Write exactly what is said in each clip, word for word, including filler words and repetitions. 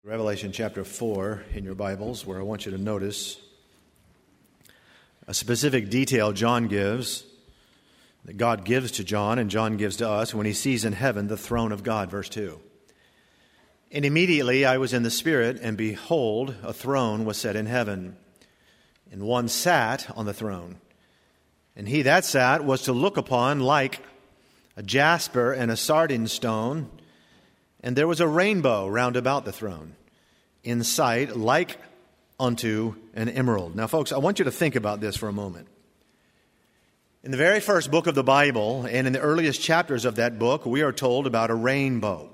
Revelation chapter four in your Bibles, where I want you to notice a specific detail John gives, that God gives to John and John gives to us when he sees in heaven the throne of God, verse two. And immediately I was in the Spirit, and behold, a throne was set in heaven, and one sat on the throne. And he that sat was to look upon like a jasper and a sardine stone, and there was a rainbow round about the throne, in sight like unto an emerald. Now, folks, I want you to think about this for a moment. In the very first book of the Bible, and in the earliest chapters of that book, we are told about a rainbow.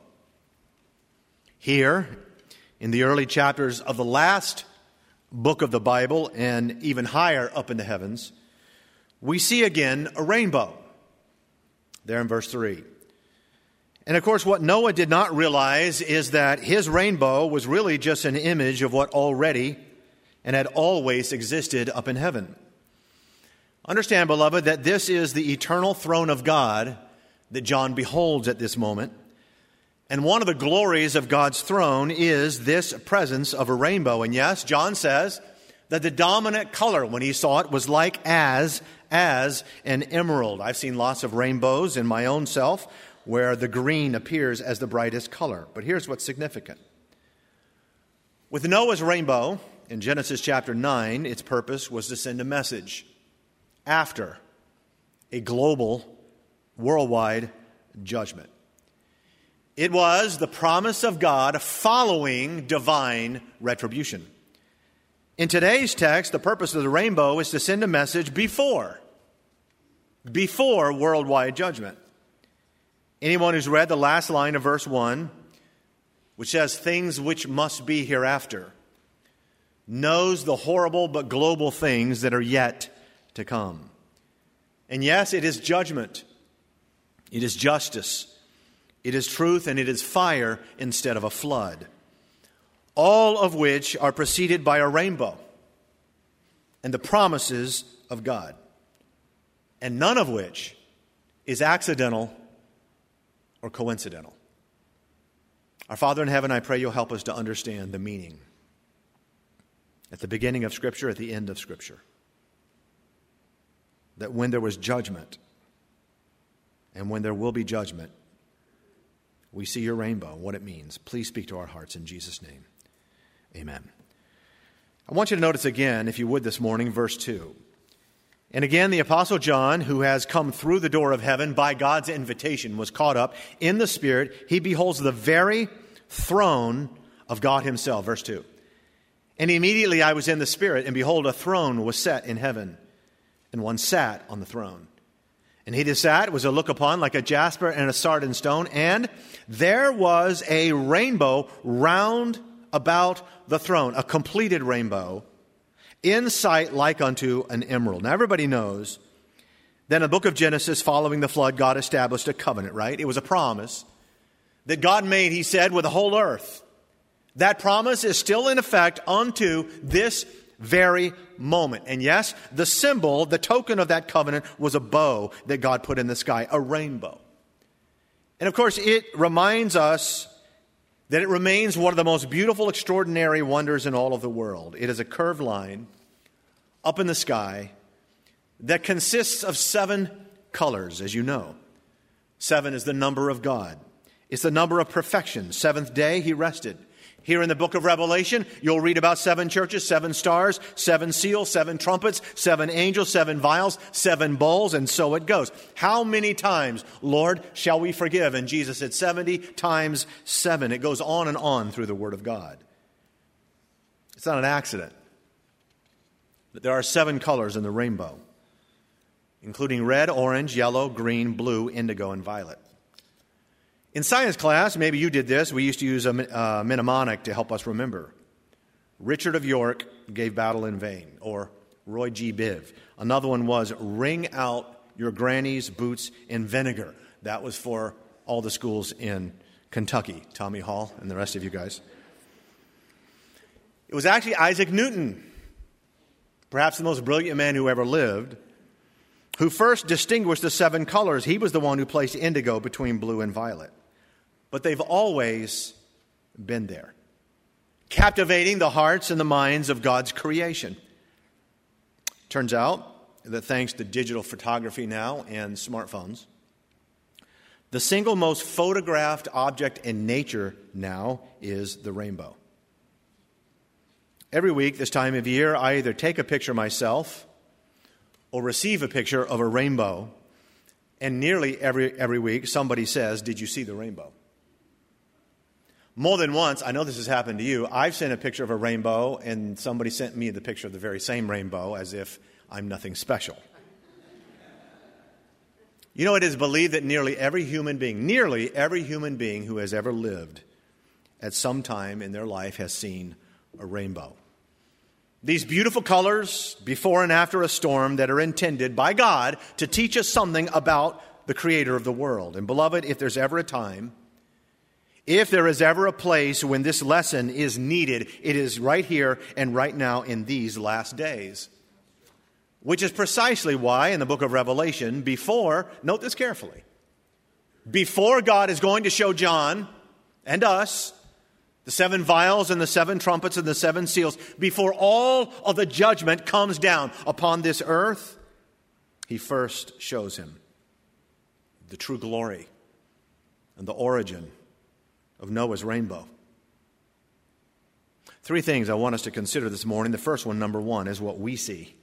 Here, in the early chapters of the last book of the Bible, and even higher up in the heavens, we see again a rainbow. There in verse three. And of course, what Noah did not realize is that his rainbow was really just an image of what already and had always existed up in heaven. Understand, beloved, that this is the eternal throne of God that John beholds at this moment. And one of the glories of God's throne is this presence of a rainbow. And yes, John says that the dominant color when he saw it was like as, as an emerald. I've seen lots of rainbows in my own self, where the green appears as the brightest color. But here's what's significant. With Noah's rainbow, in Genesis chapter nine, its purpose was to send a message after a global, worldwide judgment. It was the promise of God following divine retribution. In today's text, the purpose of the rainbow is to send a message before, before worldwide judgment. Anyone who's read the last line of verse one, which says things which must be hereafter, knows the horrible but global things that are yet to come. And yes, it is judgment. It is justice. It is truth, and it is fire instead of a flood. All of which are preceded by a rainbow and the promises of God. And none of which is accidental or coincidental. Our Father in heaven, I pray you'll help us to understand the meaning at the beginning of Scripture, at the end of Scripture. That when there was judgment, and when there will be judgment, we see your rainbow, what it means. Please speak to our hearts in Jesus' name. Amen. I want you to notice again, if you would this morning, verse two. And again, the Apostle John, who has come through the door of heaven by God's invitation, was caught up in the Spirit. He beholds the very throne of God himself. Verse two. And immediately I was in the Spirit, and behold, a throne was set in heaven, and one sat on the throne. And he that sat was a look upon like a jasper and a sardine stone, and there was a rainbow round about the throne, a completed rainbow, in sight like unto an emerald. Now everybody knows that in the book of Genesis, following the flood, God established a covenant, right? It was a promise that God made, he said, with the whole earth. That promise is still in effect unto this very moment. And yes, the symbol, the token of that covenant was a bow that God put in the sky, a rainbow. And of course, it reminds us that it remains one of the most beautiful, extraordinary wonders in all of the world. It is a curved line up in the sky that consists of seven colors, as you know. Seven is the number of God. It's the number of perfection. Seventh day, he rested. Here in the book of Revelation, you'll read about seven churches, seven stars, seven seals, seven trumpets, seven angels, seven vials, seven bowls, and so it goes. How many times, Lord, shall we forgive? And Jesus said seventy times seven. It goes on and on through the Word of God. It's not an accident that there are seven colors in the rainbow, including red, orange, yellow, green, blue, indigo, and violet. In science class, maybe you did this, we used to use a uh, mnemonic to help us remember. Richard of York gave battle in vain, or Roy G. Biv. Another one was wring out your granny's boots in vinegar. That was for all the schools in Kentucky, Tommy Hall and the rest of you guys. It was actually Isaac Newton, perhaps the most brilliant man who ever lived, who first distinguished the seven colors. He was the one who placed indigo between blue and violet. But they've always been there. captivating the hearts and the minds of God's creation. Turns out that thanks to digital photography now and smartphones, the single most photographed object in nature now is the rainbow. Every week this time of year, I either take a picture myself or receive a picture of a rainbow, and nearly every every week somebody says, "Did you see the rainbow?" More than once, I know this has happened to you, I've sent a picture of a rainbow and somebody sent me the picture of the very same rainbow as if I'm nothing special. You know, it is believed that nearly every human being, nearly every human being who has ever lived at some time in their life has seen a rainbow. These beautiful colors before and after a storm that are intended by God to teach us something about the Creator of the world. And beloved, if there's ever a time, if there is ever a place when this lesson is needed, it is right here and right now in these last days. Which is precisely why in the book of Revelation, before, note this carefully, before God is going to show John and us the seven vials and the seven trumpets and the seven seals, before all of the judgment comes down upon this earth, he first shows him the true glory and the origin of Noah's rainbow. Three things I want us to consider this morning. The first one, number one, is what we see.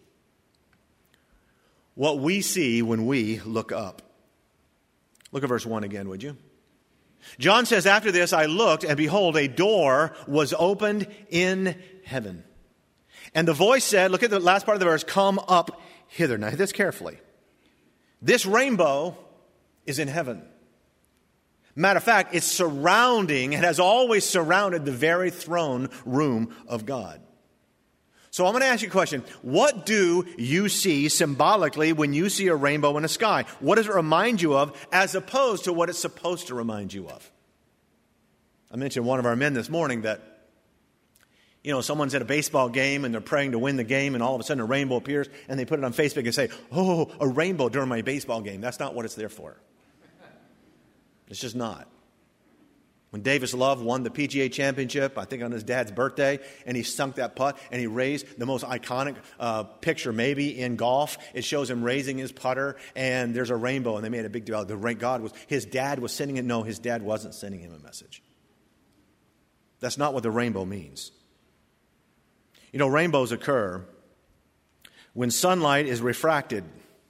What we see when we look up. Look at verse one again, would you? John says, after this I looked, and behold, a door was opened in heaven. And the voice said, look at the last part of the verse, come up hither. Now, hear this carefully. This rainbow is in heaven. Matter of fact, it's surrounding, it has always surrounded the very throne room of God. So I'm going to ask you a question. What do you see symbolically when you see a rainbow in the sky? What does it remind you of as opposed to what it's supposed to remind you of? I mentioned one of our men this morning that, you know, someone's at a baseball game and they're praying to win the game and all of a sudden a rainbow appears and they put it on Facebook and say, oh, a rainbow during my baseball game. That's not what it's there for. It's just not. When Davis Love won the P G A championship, I think on his dad's birthday, and he sunk that putt, and he raised the most iconic uh, picture maybe in golf. It shows him raising his putter, and there's a rainbow, and they made a big deal out of it. The God was, his dad was sending it. No, his dad wasn't sending him a message. That's not what the rainbow means. You know, rainbows occur when sunlight is refracted.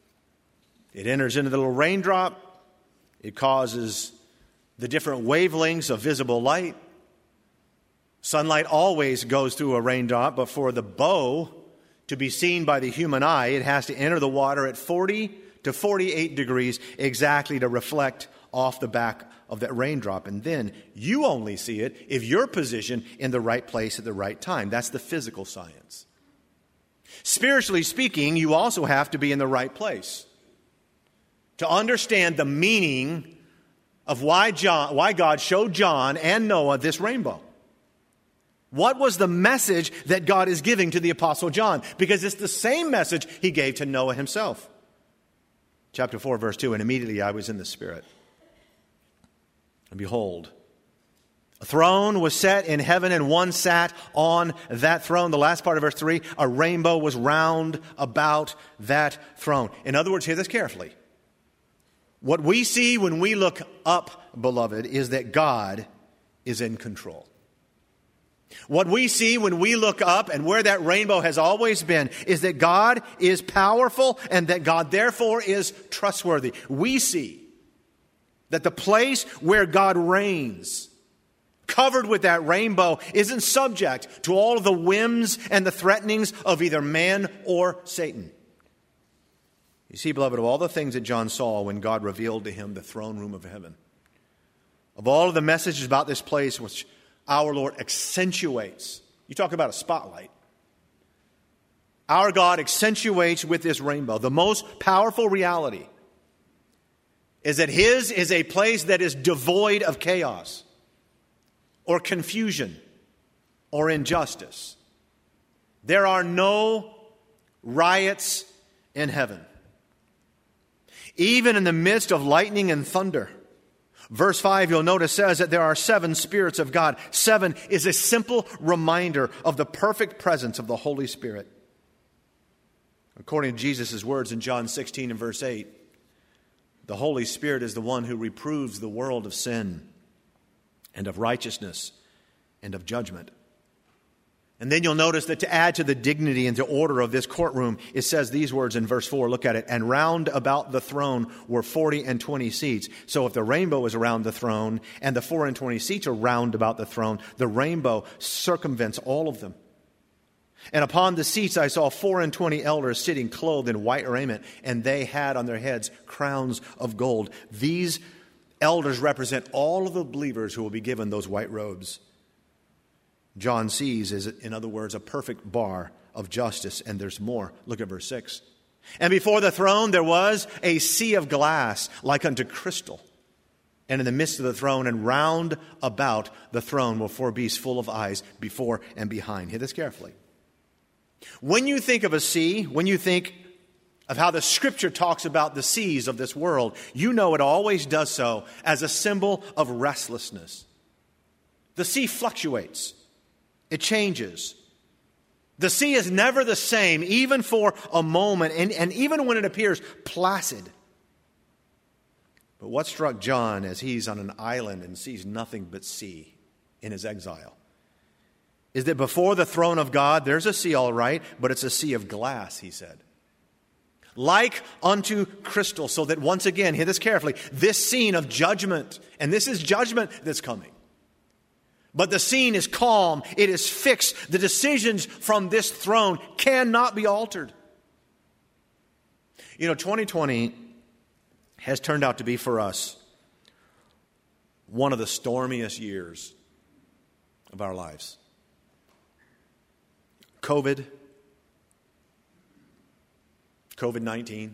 It enters into the little raindrop. It causes the different wavelengths of visible light. Sunlight always goes through a raindrop, but for the bow to be seen by the human eye, it has to enter the water at forty to forty-eight degrees exactly to reflect off the back of that raindrop. And then you only see it if you're positioned in the right place at the right time. That's the physical science. Spiritually speaking, you also have to be in the right place to understand the meaning of why John, why God showed John and Noah this rainbow. What was the message that God is giving to the Apostle John? Because it's the same message he gave to Noah himself. Chapter four, verse two, and immediately I was in the Spirit. And behold, a throne was set in heaven, and one sat on that throne. The last part of verse three, a rainbow was round about that throne. In other words, hear this carefully. What we see when we look up, beloved, is that God is in control. What we see when we look up, and where that rainbow has always been, is that God is powerful and that God therefore is trustworthy. We see that the place where God reigns, covered with that rainbow, isn't subject to all of the whims and the threatenings of either man or Satan. You see, beloved, of all the things that John saw when God revealed to him the throne room of heaven, of all of the messages about this place which our Lord accentuates, you talk about a spotlight, our God accentuates with this rainbow. The most powerful reality is that His is a place that is devoid of chaos or confusion or injustice. There are no riots in heaven. Even in the midst of lightning and thunder, Verse five, you'll notice, says that there are seven spirits of God. Seven is a simple reminder of the perfect presence of the Holy Spirit. According to Jesus' words in John sixteen and verse eight, the Holy Spirit is the one who reproves the world of sin and of righteousness and of judgment. And then you'll notice that to add to the dignity and to order of this courtroom, it says these words in verse four. Look at it. And round about the throne were forty and twenty seats. So if the rainbow is around the throne and the four and twenty seats are round about the throne, the rainbow circumvents all of them. And upon the seats I saw four and twenty elders sitting clothed in white raiment, and they had on their heads crowns of gold. These elders represent all of the believers who will be given those white robes. John sees is, in other words, a perfect bar of justice, and there's more. Look at verse six. And before the throne there was a sea of glass like unto crystal. And in the midst of the throne and round about the throne were four beasts full of eyes before and behind. Hear this carefully. When you think of a sea, when you think of how the Scripture talks about the seas of this world, you know it always does so as a symbol of restlessness. The sea fluctuates. It changes. The sea is never the same, even for a moment, and, and even when it appears placid. But what struck John as he's on an island and sees nothing but sea in his exile is that before the throne of God, there's a sea, all right, but it's a sea of glass, he said. Like unto crystal, so that once again, hear this carefully, this scene of judgment, and this is judgment that's coming. But the scene is calm. It is fixed. The decisions from this throne cannot be altered. You know, twenty twenty has turned out to be for us one of the stormiest years of our lives. COVID, COVID nineteen,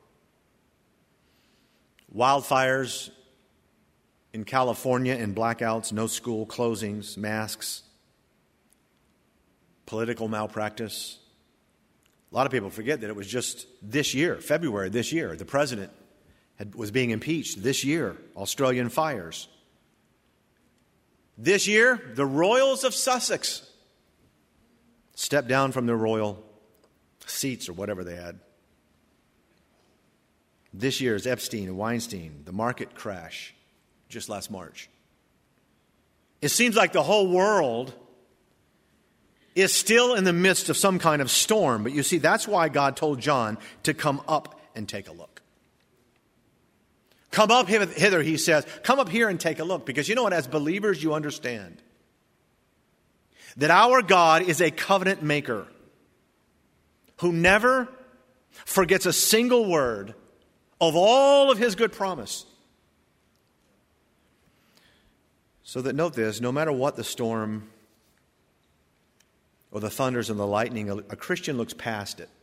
wildfires in California and blackouts, no school closings, masks, political malpractice. A lot of people forget that it was just this year, February this year, the president had, was being impeached. This year, Australian fires. This year, the royals of Sussex stepped down from their royal seats or whatever they had. This year's Epstein and Weinstein, the market crash. Just last March. It seems like the whole world is still in the midst of some kind of storm. But you see, that's why God told John to come up and take a look. Come up hither, he says. Come up here and take a look. Because you know what? As believers, you understand that our God is a covenant maker who never forgets a single word of all of his good promise. So that, note this, no matter what the storm or the thunders and the lightning, a, a Christian looks past it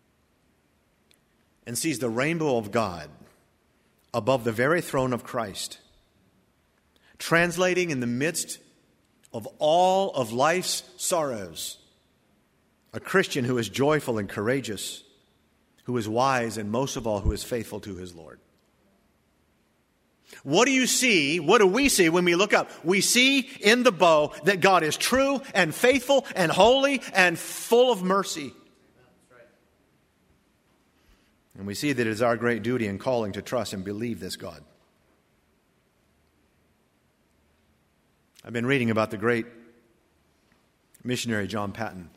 and sees the rainbow of God above the very throne of Christ, translating in the midst of all of life's sorrows, a Christian who is joyful and courageous, who is wise, and most of all, who is faithful to his Lord. What do you see? What do we see when we look up? We see in the bow that God is true and faithful and holy and full of mercy. And we see that it is our great duty and calling to trust and believe this God. I've been reading about the great missionary John Paton.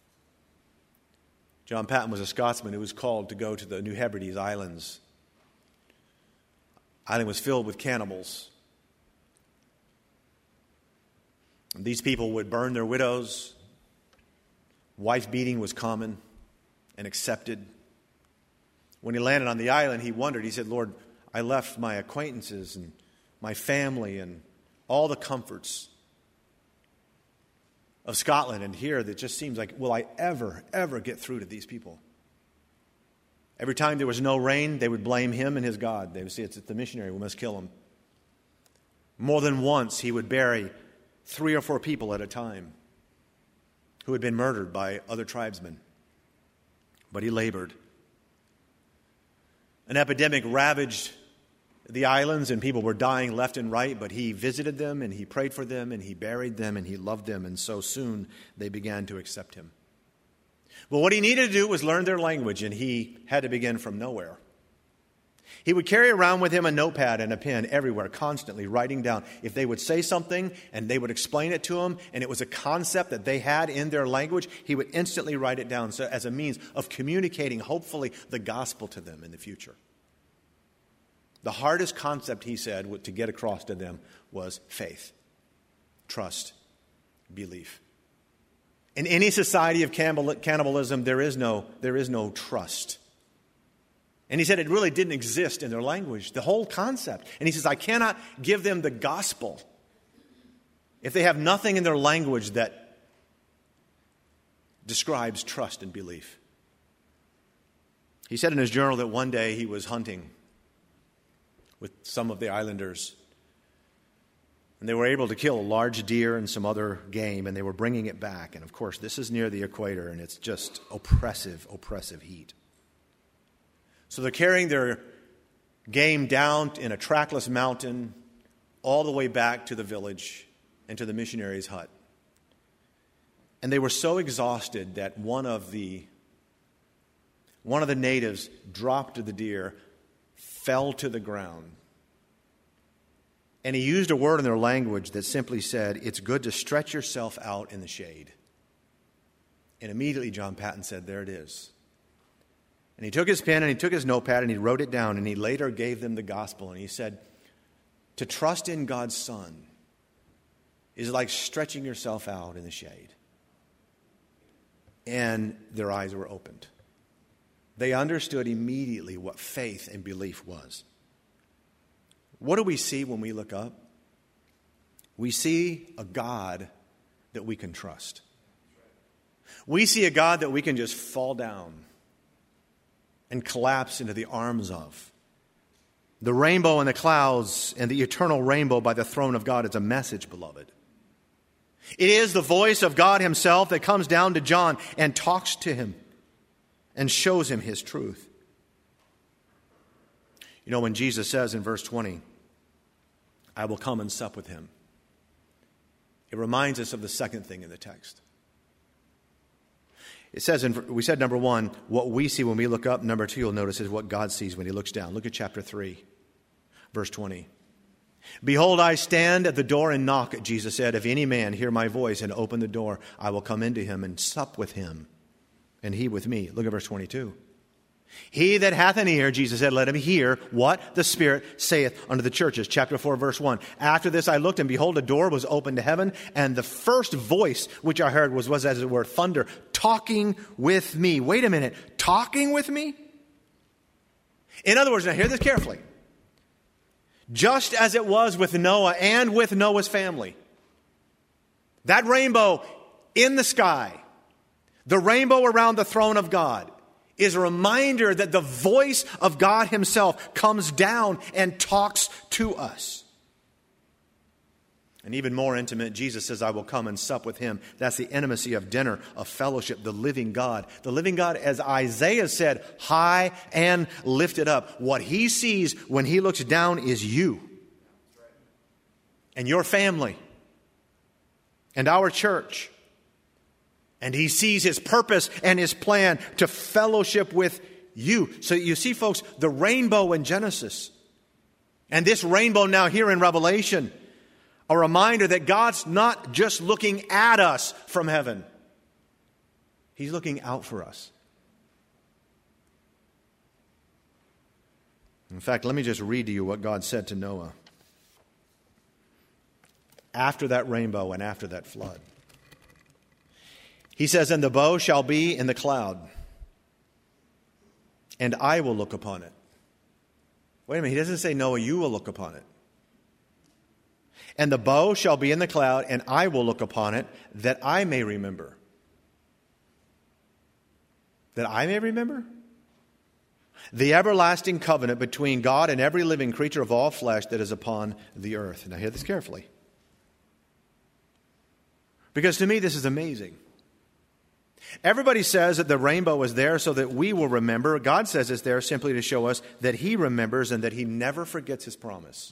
John Paton was a Scotsman who was called to go to the New Hebrides Islands. The island was filled with cannibals. And these people would burn their widows. Wife beating was common and accepted. When he landed on the island, he wondered. He said, Lord, I left my acquaintances and my family and all the comforts of Scotland, and here that just seems like, will I ever, ever get through to these people? Every time there was no rain, they would blame him and his God. They would say, it's the missionary, we must kill him. More than once, he would bury three or four people at a time who had been murdered by other tribesmen. But he labored. An epidemic ravaged the islands and people were dying left and right, but he visited them and he prayed for them and he buried them and he loved them, and so soon they began to accept him. But what he needed to do was learn their language, and he had to begin from nowhere. He would carry around with him a notepad and a pen everywhere, constantly writing down. If they would say something and they would explain it to him, and it was a concept that they had in their language, he would instantly write it down so as a means of communicating, hopefully, the gospel to them in the future. The hardest concept, he said, to get across to them was faith, trust, belief. In any society of cannibalism, there is no, there is no trust. And he said it really didn't exist in their language, the whole concept. And he says, I cannot give them the gospel if they have nothing in their language that describes trust and belief. He said in his journal that one day he was hunting with some of the islanders, and they were able to kill a large deer and some other game, and they were bringing it back. And of course, this is near the equator, and it's just oppressive, oppressive heat. So they're carrying their game down in a trackless mountain all the way back to the village and to the missionary's hut. And they were so exhausted that one of the one of the natives dropped the deer, fell to the ground. And he used a word in their language that simply said, it's good to stretch yourself out in the shade. And immediately John Paton said, there it is. And he took his pen and he took his notepad and he wrote it down, and he later gave them the gospel. And he said, to trust in God's Son is like stretching yourself out in the shade. And their eyes were opened. They understood immediately what faith and belief was. What do we see when we look up? We see a God that we can trust. We see a God that we can just fall down and collapse into the arms of. The rainbow and the clouds and the eternal rainbow by the throne of God is a message, beloved. It is the voice of God himself that comes down to John and talks to him and shows him his truth. You know, when Jesus says in verse twenty, I will come and sup with him, it reminds us of the second thing in the text. It says, in, we said number one, what we see when we look up. Number two, you'll notice, is what God sees when he looks down. Look at chapter three, verse twenty. Behold, I stand at the door and knock, Jesus said. If any man hear my voice and open the door, I will come into him and sup with him, and he with me. Look at verse twenty-two. He that hath an ear, Jesus said, let him hear what the Spirit saith unto the churches. Chapter four, verse one. After this I looked, and behold, a door was opened to heaven, and the first voice which I heard was, was as it were thunder, talking with me. Wait a minute, talking with me? In other words, now hear this carefully. Just as it was with Noah and with Noah's family, that rainbow in the sky, the rainbow around the throne of God, is a reminder that the voice of God himself comes down and talks to us. And even more intimate, Jesus says, I will come and sup with him. That's the intimacy of dinner, of fellowship, the living God. The living God, as Isaiah said, high and lifted up. What he sees when he looks down is you and your family and our church. And he sees his purpose and his plan to fellowship with you. So you see, folks, the rainbow in Genesis and this rainbow now here in Revelation, a reminder that God's not just looking at us from heaven. He's looking out for us. In fact, let me just read to you what God said to Noah after that rainbow and after that flood. He says, and the bow shall be in the cloud, and I will look upon it. Wait a minute, he doesn't say, Noah, you will look upon it. And the bow shall be in the cloud, and I will look upon it, that I may remember. That I may remember? The everlasting covenant between God and every living creature of all flesh that is upon the earth. Now hear this carefully. Because to me this is amazing. Everybody says that the rainbow is there so that we will remember. God says it's there simply to show us that he remembers and that he never forgets his promise.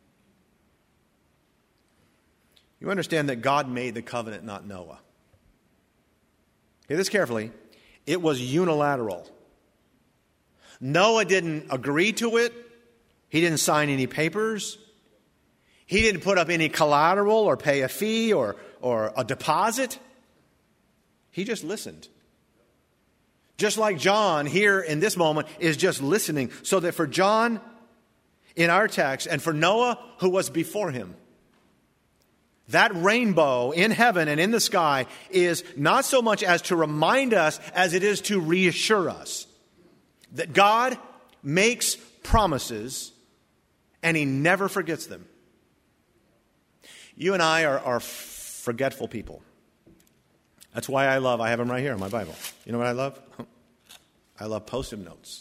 You understand that God made the covenant, not Noah. Hear this carefully. It was unilateral. Noah didn't agree to it. He didn't sign any papers. He didn't put up any collateral or pay a fee or, or a deposit. He just listened. Just like John here in this moment is just listening, so that for John in our text and for Noah who was before him, that rainbow in heaven and in the sky is not so much as to remind us as it is to reassure us that God makes promises and he never forgets them. You and I are, are forgetful people. That's why I love, I have them right here in my Bible. You know what I love? I love Post-it notes.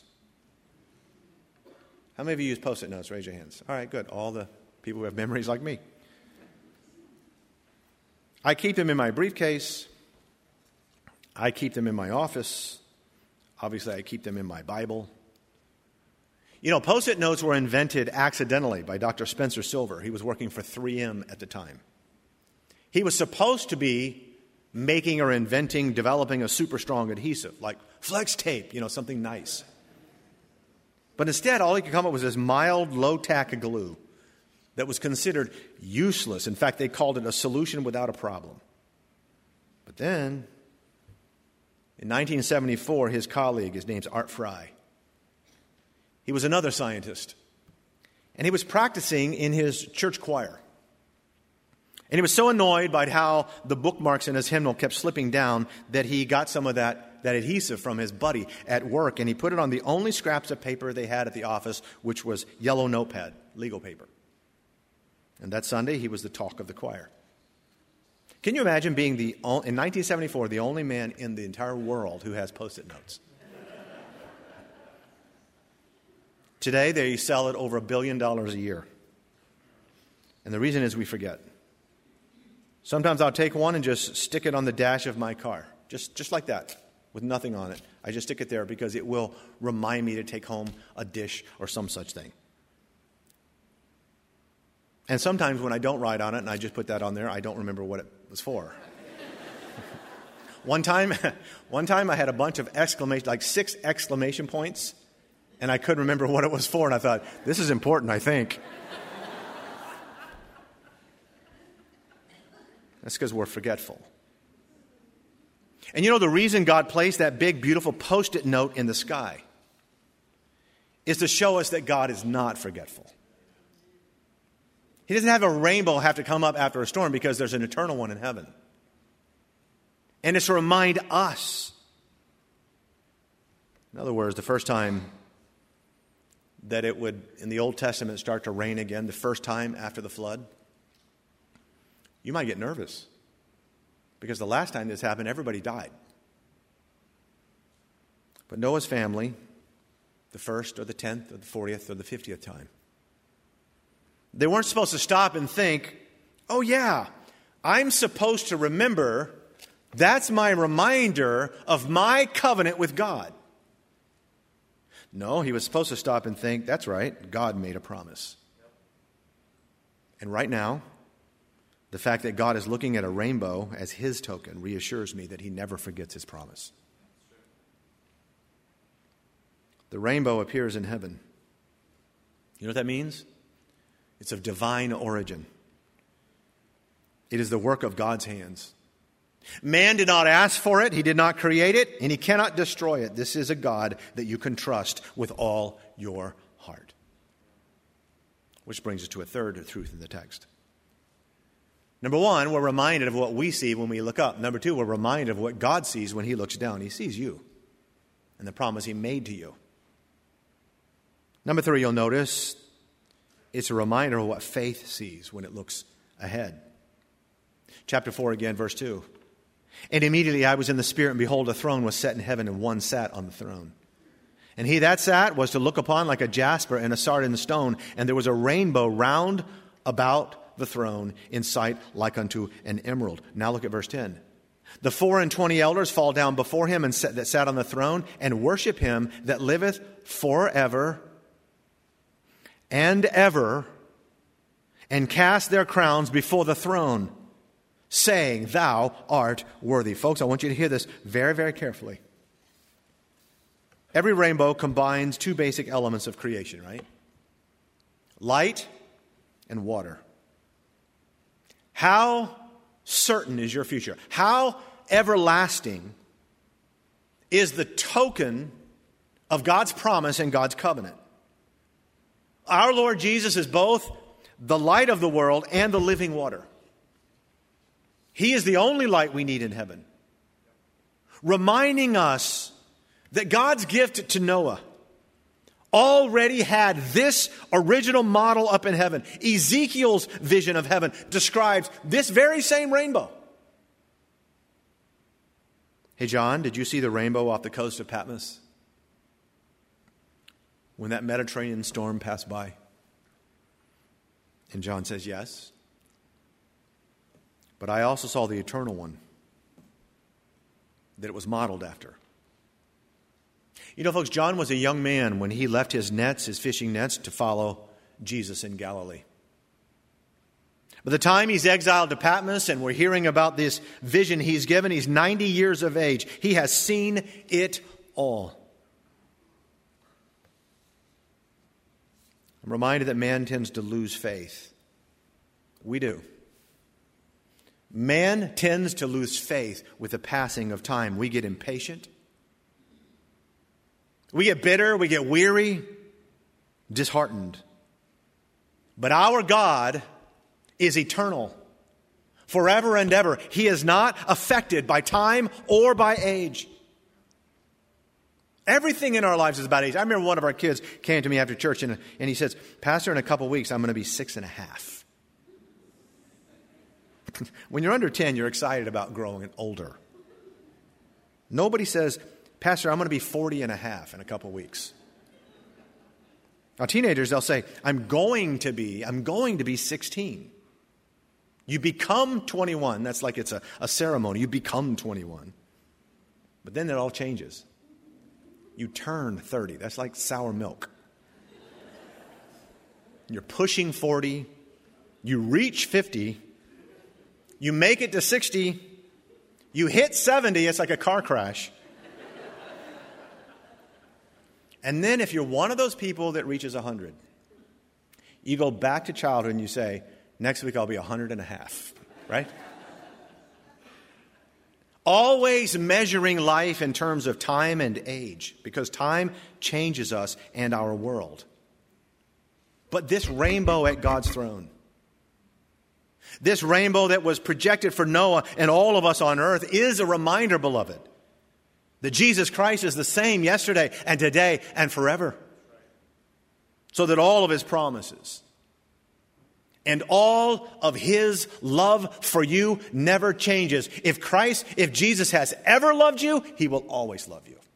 How many of you use Post-it notes? Raise your hands. All right, good. All the people who have memories like me. I keep them in my briefcase. I keep them in my office. Obviously, I keep them in my Bible. You know, Post-it notes were invented accidentally by Doctor Spencer Silver. He was working for three M at the time. He was supposed to be making or inventing, developing a super strong adhesive, like flex tape, you know, something nice. But instead, all he could come up with was this mild, low-tack glue that was considered useless. In fact, they called it a solution without a problem. But then, in nineteen seventy-four, his colleague, his name's Art Fry, he was another scientist, and he was practicing in his church choir. And he was so annoyed by how the bookmarks in his hymnal kept slipping down that he got some of that, that adhesive from his buddy at work, and he put it on the only scraps of paper they had at the office, which was yellow notepad, legal paper. And that Sunday, he was the talk of the choir. Can you imagine being, the in nineteen seventy-four, the only man in the entire world who has Post-it notes? Today, they sell at over a billion dollars a year. And the reason is we forget. Sometimes I'll take one and just stick it on the dash of my car, just, just like that, with nothing on it. I just stick it there because it will remind me to take home a dish or some such thing. And sometimes when I don't write on it and I just put that on there, I don't remember what it was for. one time, one time I had a bunch of exclamation, like six exclamation points, and I couldn't remember what it was for, and I thought, this is important, I think. That's because we're forgetful. And you know the reason God placed that big, beautiful Post-it note in the sky is to show us that God is not forgetful. He doesn't have a rainbow have to come up after a storm because there's an eternal one in heaven. And it's to remind us. In other words, the first time that it would, in the Old Testament, start to rain again, the first time after the flood, you might get nervous. Because the last time this happened, everybody died. But Noah's family, the first or the tenth or the fortieth or the fiftieth time, they weren't supposed to stop and think, oh yeah, I'm supposed to remember, that's my reminder of my covenant with God. No, he was supposed to stop and think, that's right, God made a promise. And right now, the fact that God is looking at a rainbow as his token reassures me that he never forgets his promise. The rainbow appears in heaven. You know what that means? It's of divine origin. It is the work of God's hands. Man did not ask for it, he did not create it, and he cannot destroy it. This is a God that you can trust with all your heart. Which brings us to a third truth in the text. Number one, we're reminded of what we see when we look up. Number two, we're reminded of what God sees when he looks down. He sees you and the promise he made to you. Number three, you'll notice it's a reminder of what faith sees when it looks ahead. Chapter four again, verse two. And immediately I was in the Spirit, and behold, a throne was set in heaven, and one sat on the throne. And he that sat was to look upon like a jasper and a sardine stone, and there was a rainbow round about the throne in sight like unto an emerald. Now look at verse ten. The four and twenty elders fall down before him and sat, that sat on the throne and worship him that liveth forever and ever, and cast their crowns before the throne, saying, Thou art worthy. Folks, I want you to hear this very, very carefully. Every rainbow combines two basic elements of creation, right? Light and water. How certain is your future? How everlasting is the token of God's promise and God's covenant? Our Lord Jesus is both the light of the world and the living water. He is the only light we need in heaven, reminding us that God's gift to Noah already had this original model up in heaven. Ezekiel's vision of heaven describes this very same rainbow. Hey, John, did you see the rainbow off the coast of Patmos when that Mediterranean storm passed by? And John says, yes. But I also saw the eternal one that it was modeled after. You know, folks, John was a young man when he left his nets, his fishing nets, to follow Jesus in Galilee. By the time he's exiled to Patmos and we're hearing about this vision he's given, he's ninety years of age. He has seen it all. I'm reminded that man tends to lose faith. We do. Man tends to lose faith with the passing of time. We get impatient. We get bitter. We get weary, disheartened. But our God is eternal, forever and ever. He is not affected by time or by age. Everything in our lives is about age. I remember one of our kids came to me after church and, and he says, Pastor, in a couple weeks, I'm going to be six and a half. When you're under ten, you're excited about growing older. Nobody says, Pastor, I'm going to be forty and a half in a couple weeks. Now, teenagers, they'll say, I'm going to be, I'm going to be sixteen. You become twenty-one. That's like it's a, a ceremony. You become twenty-one. But then it all changes. You turn thirty. That's like sour milk. You're pushing forty. You reach fifty. You make it to sixty. You hit seventy. It's like a car crash. And then if you're one of those people that reaches one hundred, you go back to childhood and you say, next week I'll be one hundred and a half, right? Always measuring life in terms of time and age, because time changes us and our world. But this rainbow at God's throne, this rainbow that was projected for Noah and all of us on earth, is a reminder, beloved, that Jesus Christ is the same yesterday and today and forever. So that all of his promises and all of his love for you never changes. If Christ, if Jesus has ever loved you, he will always love you.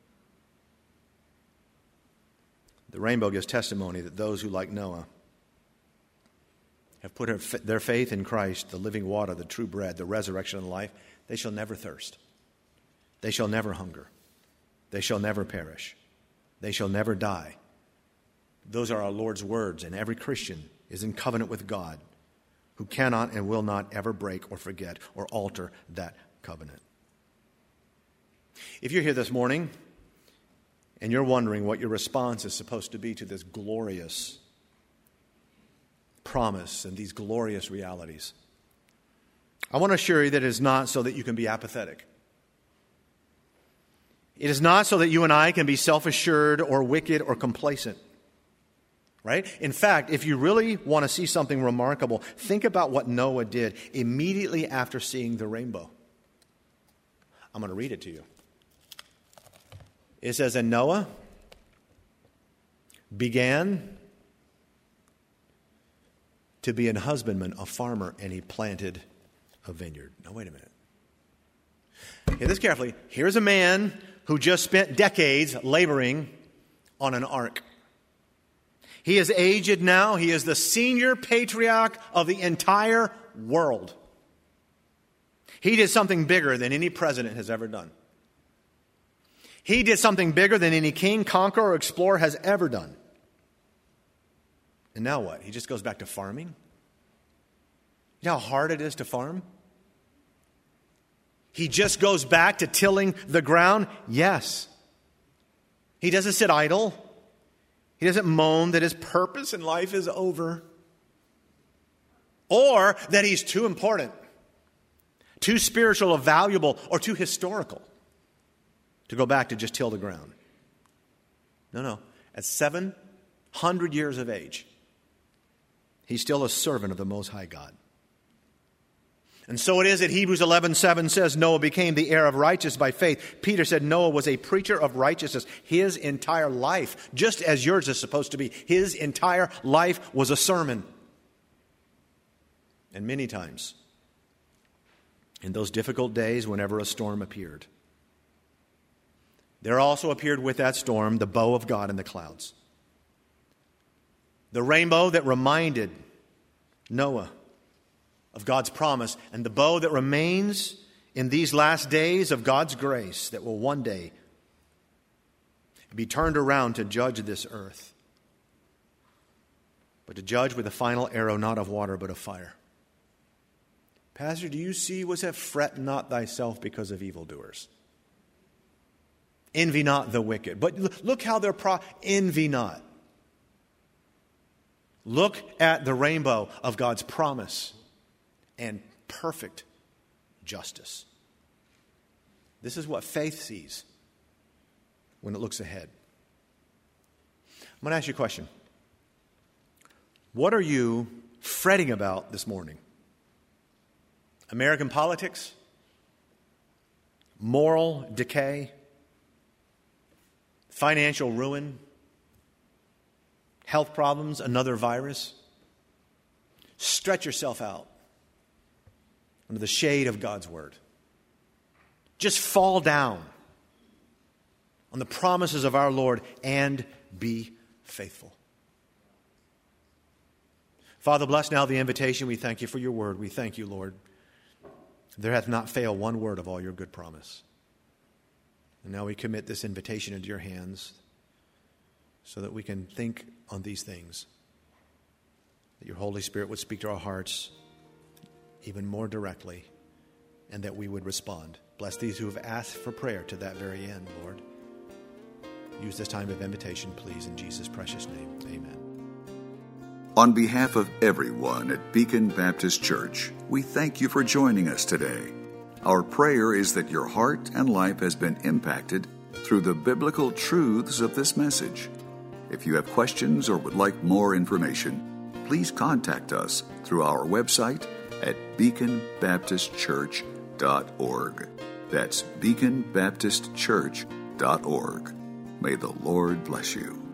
The rainbow gives testimony that those who, like Noah, have put their faith in Christ, the living water, the true bread, the resurrection and life, they shall never thirst. They shall never hunger. They shall never perish. They shall never die. Those are our Lord's words, and every Christian is in covenant with God, who cannot and will not ever break or forget or alter that covenant. If you're here this morning and you're wondering what your response is supposed to be to this glorious promise and these glorious realities, I want to assure you that it is not so that you can be apathetic. It is not so that you and I can be self-assured or wicked or complacent. Right? In fact, if you really want to see something remarkable, think about what Noah did immediately after seeing the rainbow. I'm going to read it to you. It says, and Noah began to be an husbandman, a farmer, and he planted a vineyard. Now, wait a minute. Hear this carefully. Here's a man who just spent decades laboring on an ark. He is aged now. He is the senior patriarch of the entire world. He did something bigger than any president has ever done. He did something bigger than any king, conqueror, or explorer has ever done. And now what? He just goes back to farming? You know how hard it is to farm? He just goes back to tilling the ground? Yes. He doesn't sit idle. He doesn't moan that his purpose in life is over. Or that he's too important, too spiritual or valuable, or too historical to go back to just till the ground. No, no. At seven hundred years of age, he's still a servant of the Most High God. And so it is that Hebrews eleven seven says Noah became the heir of righteousness by faith. Peter said Noah was a preacher of righteousness. His entire life, just as yours is supposed to be, his entire life was a sermon. And many times, in those difficult days whenever a storm appeared, there also appeared with that storm the bow of God in the clouds. The rainbow that reminded Noah of God's promise, and the bow that remains in these last days of God's grace that will one day be turned around to judge this earth, but to judge with a final arrow not of water but of fire. Pastor, do you see what's that? Fret not thyself because of evildoers. Envy not the wicked. But look how they're pro- envy not. Look at the rainbow of God's promise and perfect justice. This is what faith sees when it looks ahead. I'm going to ask you a question. What are you fretting about this morning? American politics? Moral decay? Financial ruin? Health problems? Another virus? Stretch yourself out under the shade of God's word. Just fall down on the promises of our Lord and be faithful. Father, bless now the invitation. We thank you for your word. We thank you, Lord. There hath not failed one word of all your good promise. And now we commit this invitation into your hands so that we can think on these things, that your Holy Spirit would speak to our hearts even more directly, and that we would respond. Bless these who have asked for prayer to that very end, Lord. Use this time of invitation, please, in Jesus' precious name. Amen. On behalf of everyone at Beacon Baptist Church, we thank you for joining us today. Our prayer is that your heart and life has been impacted through the biblical truths of this message. If you have questions or would like more information, please contact us through our website at beacon baptist church dot org. That's beacon baptist church dot org. May the Lord bless you.